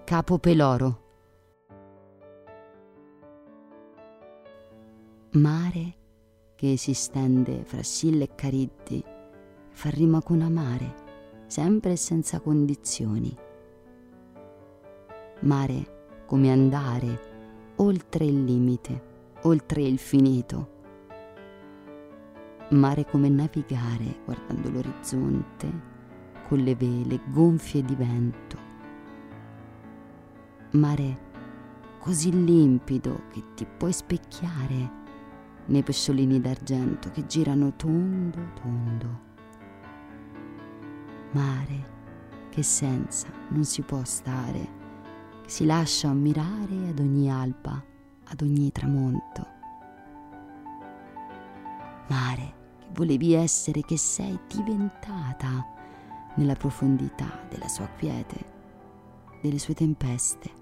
Capo Peloro. Mare che si stende fra Scilla e Cariddi, fa rima con amare, sempre e senza condizioni. Mare come andare oltre il limite, oltre il finito. Mare come navigare guardando l'orizzonte con le vele gonfie di vento. Mare così limpido che ti puoi specchiare nei pesciolini d'argento che girano tondo tondo. Mare che senza non si può stare, che si lascia ammirare ad ogni alba, ad ogni tramonto. Mare che volevi essere, che sei diventata nella profondità della sua quiete, delle sue tempeste.